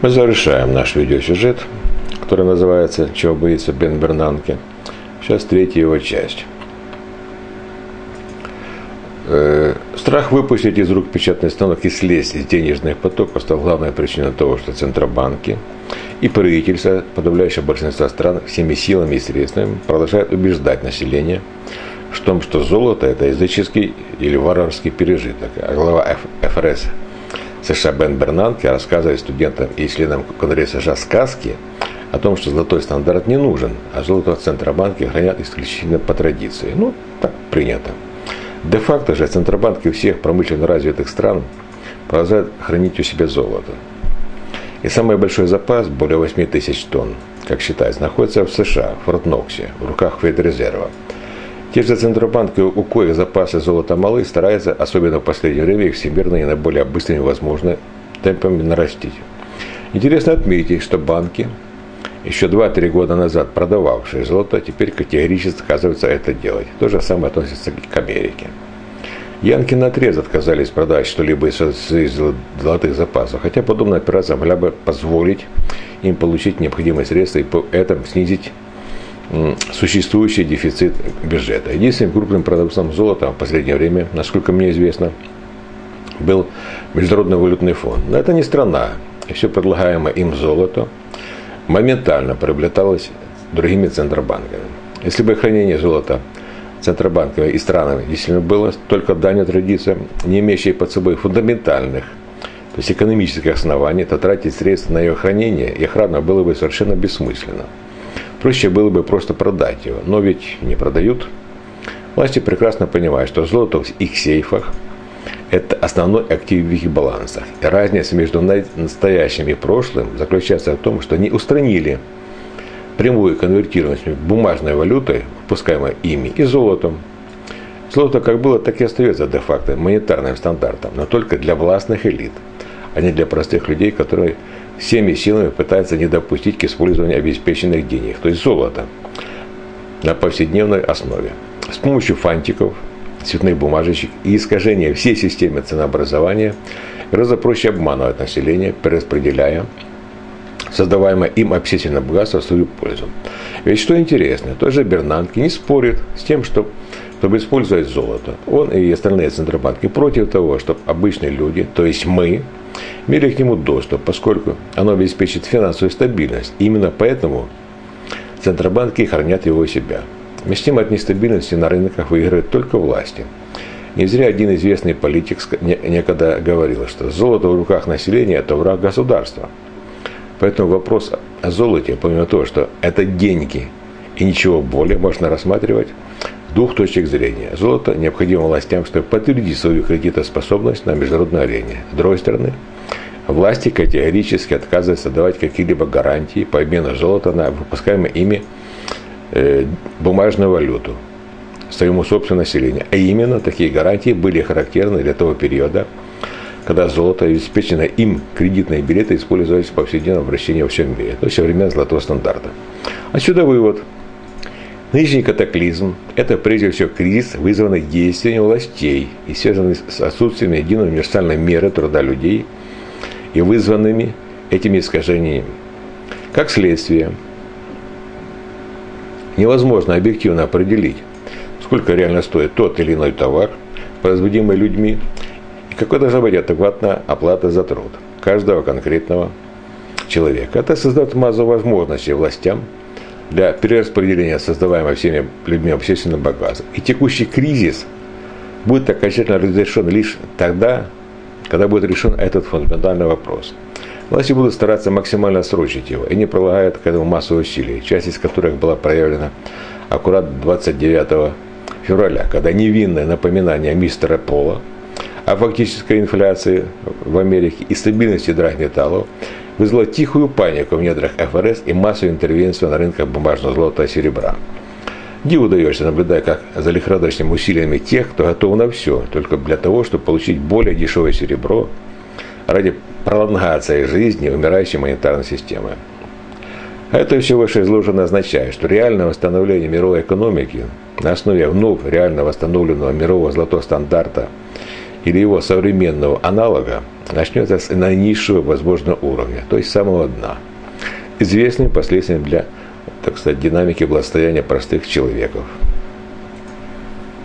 Мы завершаем наш видеосюжет, который называется «Чего боится Бен Бернанке». Сейчас третья его часть. Страх выпустить из рук печатный станок и слезть из денежных потоков стал главной причиной того, что центробанки и правительства подавляющего большинства стран всеми силами и средствами продолжают убеждать население в том, что золото – это языческий или варварский пережиток. А глава ФРС США Бен Бернанке рассказывает студентам и членам Конгресса США сказки о том, что золотой стандарт не нужен, а золото в Центробанке хранят исключительно по традиции. Ну, так принято. Де-факто же Центробанки всех промышленно развитых стран продолжают хранить у себя золото. И самый большой запас, более 8 тысяч тонн, как считается, находится в США, в Форт-Ноксе, в руках Федрезерва. Те же Центробанки, у коих запасы золота малы, стараются, особенно в последнее время, их всемирно и наиболее быстрыми возможными темпами нарастить. Интересно отметить, что банки, еще 2-3 года назад продававшие золото, теперь категорически отказываются это делать. То же самое относится к Америке. Янки наотрез отказались продать что-либо из золотых запасов, хотя подобная операция могла бы позволить им получить необходимые средства и по этому снизить существующий дефицит бюджета. Единственным крупным продавцом золота в последнее время, насколько мне известно, был Международный валютный фонд. Но это не страна, и все предлагаемое им золото моментально приобреталось другими центробанками. Если бы хранение золота центробанками и странами действительно было только данью традициям, не имеющей под собой фундаментальных, то есть экономических оснований, то тратить средства на ее хранение и охрану было бы совершенно бессмысленно. Проще было бы просто продать его, но ведь не продают. Власти прекрасно понимают, что золото в их сейфах – это основной актив в их балансах. И разница между настоящим и прошлым заключается в том, что они устранили прямую конвертируемость бумажной валютой, выпускаемой ими, и золотом. Золото как было, так и остается де-факто монетарным стандартом, но только для властных элит, а не для простых людей, которые всеми силами пытаются не допустить к использованию обеспеченных денег, то есть золота, на повседневной основе. С помощью фантиков, цветных бумажечек и искажения всей системы ценообразования гораздо проще обманывать население, перераспределяя создаваемое им общественное богатство в свою пользу. Ведь что интересно, тот же Бернанке не спорит с тем, чтобы использовать золото. Он и остальные центробанки против того, чтобы обычные люди, то есть мы, имели к нему доступ, поскольку оно обеспечит финансовую стабильность. И именно поэтому центробанки хранят его у себя. Вместе от нестабильности на рынках выигрывают только власти. Не зря один известный политик некогда говорил, что золото в руках населения – это враг государства. Поэтому вопрос о золоте, помимо того, что это деньги и ничего более, можно рассматривать с двух точек зрения. Золото необходимо властям, чтобы подтвердить свою кредитоспособность на международной арене. С другой стороны, власти категорически отказываются давать какие-либо гарантии по обмену золота на выпускаемое ими бумажную валюту своему собственному населению. А именно такие гарантии были характерны для того периода, когда золото, обеспеченное им кредитные билеты, использовались в повседневном обращении во всем мире, то есть со времен золотого стандарта. Отсюда вывод. Нынешний катаклизм – это прежде всего кризис, вызванный действиями властей и связанный с отсутствием единой универсальной меры труда людей и вызванными этими искажениями. Как следствие, невозможно объективно определить, сколько реально стоит тот или иной товар, производимый людьми, и какой должна быть адекватная оплата за труд каждого конкретного человека. Это создает массу возможностей властям для перераспределения создаваемого всеми людьми общественного богатства. И текущий кризис будет окончательно разрешен лишь тогда, когда будет решен этот фундаментальный вопрос. Власти будут стараться максимально срочить его и не прилагают к этому массу усилий, часть из которых была проявлена аккурат 29 февраля, когда невинное напоминание мистера Пола о фактической инфляции в Америке и стабильности драгметаллов вызвало тихую панику в недрах ФРС и массовую интервенцию на рынках бумажного золота и серебра. Диву даешься, наблюдая, как за лихорадочными усилиями тех, кто готов на все, только для того, чтобы получить более дешевое серебро ради пролонгации жизни умирающей монетарной системы. А это все вышеизложено означает, что реальное восстановление мировой экономики на основе вновь реально восстановленного мирового золотого стандарта или его современного аналога начнется с наинизшего возможного уровня, то есть самого дна, известным последствием для, так сказать, динамики благосостояния простых человеков.